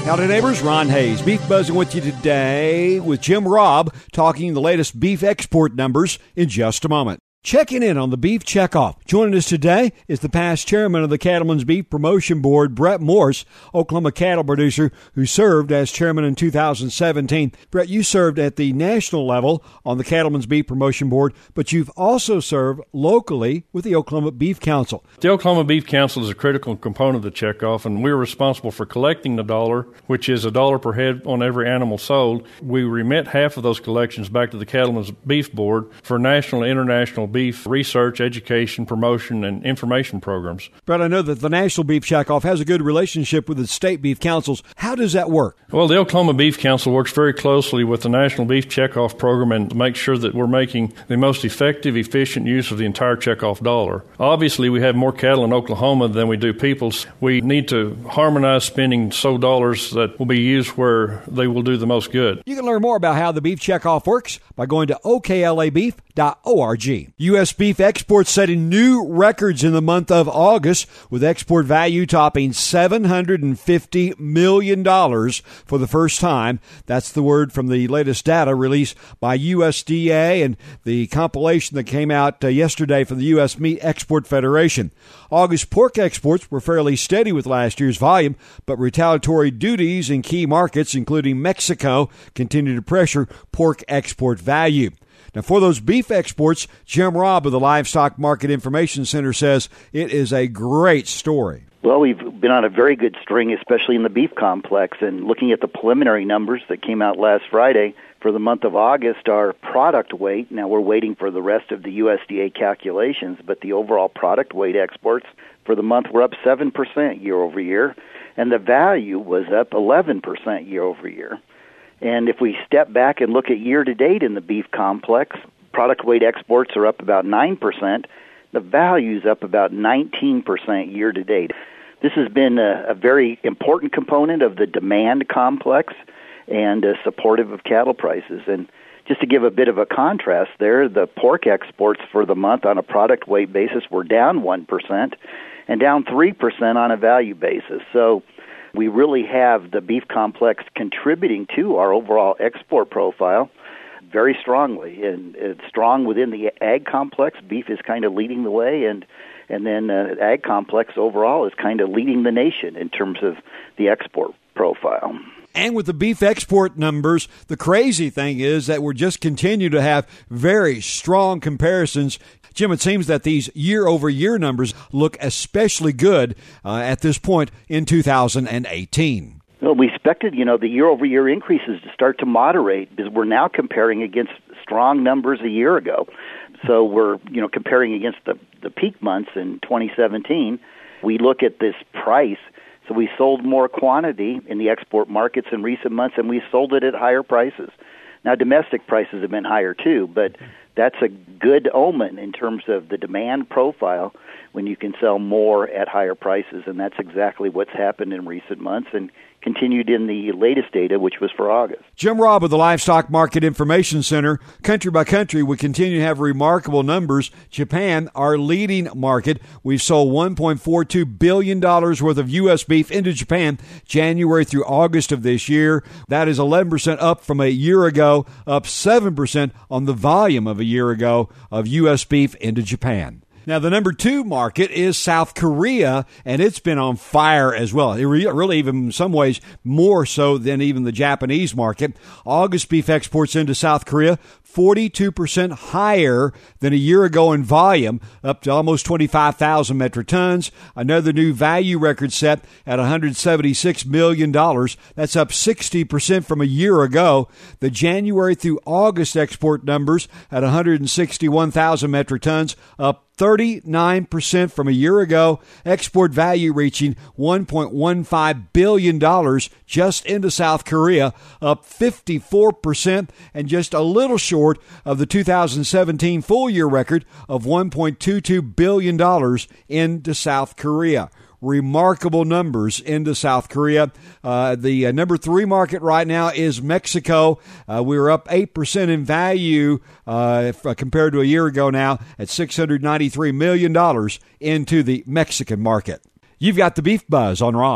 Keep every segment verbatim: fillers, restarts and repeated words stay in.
Howdy neighbors, Ron Hayes. Beef Buzzing with you today with Jim Robb talking the latest beef export numbers in just a moment. Checking in on the Beef Checkoff. Joining us today is the past chairman of the Cattlemen's Beef Promotion Board, Brett Morse, Oklahoma cattle producer who served as chairman in two thousand seventeen. Brett, you served at the national level on the Cattlemen's Beef Promotion Board, but you've also served locally with the Oklahoma Beef Council. The Oklahoma Beef Council is a critical component of the checkoff, and we're responsible for collecting the dollar, which is a dollar per head on every animal sold. We remit half of those collections back to the Cattlemen's Beef Board for national and international beef research, education, promotion, and information programs. Brett, I know that the National Beef Checkoff has a good relationship with the state beef councils. How does that work? Well, the Oklahoma Beef Council works very closely with the National Beef Checkoff program and to make sure that we're making the most effective, efficient use of the entire checkoff dollar. Obviously, we have more cattle in Oklahoma than we do peoples. We need to harmonize spending so dollars that will be used where they will do the most good. You can learn more about how the Beef Checkoff works by going to O K L A beef dot org. U S beef exports setting new records in the month of August, with export value topping seven hundred fifty million dollars for the first time. That's the word from the latest data released by U S D A and the compilation that came out uh, yesterday from the U S Meat Export Federation. August pork exports were fairly steady with last year's volume, but retaliatory duties in key markets, including Mexico, continue to pressure pork export value. Now, for those beef exports, Jim Robb of the Livestock Market Information Center says it is a great story. Well, we've been on a very good string, especially in the beef complex, and looking at the preliminary numbers that came out last Friday for the month of August, our product weight, now we're waiting for the rest of the U S D A calculations, but the overall product weight exports for the month were up seven percent year over year, and the value was up eleven percent year over year. And if we step back and look at year-to-date in the beef complex, product weight exports are up about nine percent. The value's up about nineteen percent year-to-date. This has been a, a very important component of the demand complex and uh, supportive of cattle prices. And just to give a bit of a contrast there, the pork exports for the month on a product weight basis were down one percent and down three percent on a value basis. So we really have the beef complex contributing to our overall export profile very strongly, and it's strong within the ag complex. Beef is kind of leading the way, and and then uh, ag complex overall is kind of leading the nation in terms of the export profile. And with the beef export numbers, the crazy thing is that we're just continue to have very strong comparisons. Jim, it seems that these year-over-year numbers look especially good uh, at this point in two thousand eighteen. Well, we expected, you know, the year-over-year increases to start to moderate because we're now comparing against strong numbers a year ago. So we're, you know, comparing against the, the peak months in twenty seventeen. We look at this price. So we sold more quantity in the export markets in recent months, and we sold it at higher prices. Now, domestic prices have been higher, too, but that's a good omen in terms of the demand profile when you can sell more at higher prices, and that's exactly what's happened in recent months and continued in the latest data, which was for August. Jim Robb of the Livestock Market Information Center. Country by country, we continue to have remarkable numbers. Japan, our leading market, we've sold one point four two billion dollars worth of U S beef into Japan January through August of this year. That is eleven percent up from a year ago, up seven percent on the volume of a year ago of U S beef into Japan. Now, the number two market is South Korea, and it's been on fire as well. It re- really, even in some ways, more so than even the Japanese market. August beef exports into South Korea, forty-two percent higher than a year ago in volume, up to almost twenty-five thousand metric tons. Another new value record set at one hundred seventy-six million dollars. That's up sixty percent from a year ago. The January through August export numbers at one hundred sixty-one thousand metric tons, up thirty-nine percent from a year ago. Export value reaching one point one five billion dollars just into South Korea, up fifty-four percent and just a little short of the two thousand seventeen full-year record of one point two two billion dollars into South Korea. Remarkable numbers into South Korea. Uh, the uh, number three market right now is Mexico. Uh, we were up eight percent in value uh, if, uh, compared to a year ago now at six hundred ninety-three million dollars into the Mexican market. You've got the Beef Buzz on Ron.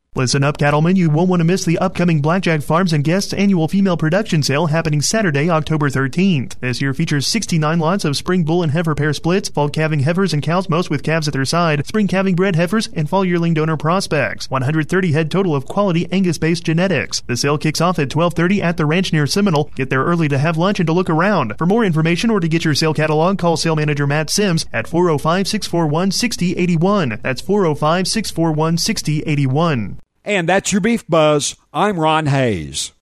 Listen up, cattlemen. You won't want to miss the upcoming Blackjack Farms and Guests annual female production sale happening Saturday, October thirteenth. This year features sixty-nine lots of spring bull and heifer pair splits, fall calving heifers and cows, most with calves at their side, spring calving bred heifers, and fall yearling donor prospects. one hundred thirty head total of quality Angus-based genetics. The sale kicks off at twelve thirty at the ranch near Seminole. Get there early to have lunch and to look around. For more information or to get your sale catalog, call sale manager Matt Sims at four oh five, six four one, six oh eight one. That's four oh five, six four one, six oh eight one. And that's your Beef Buzz. I'm Ron Hayes.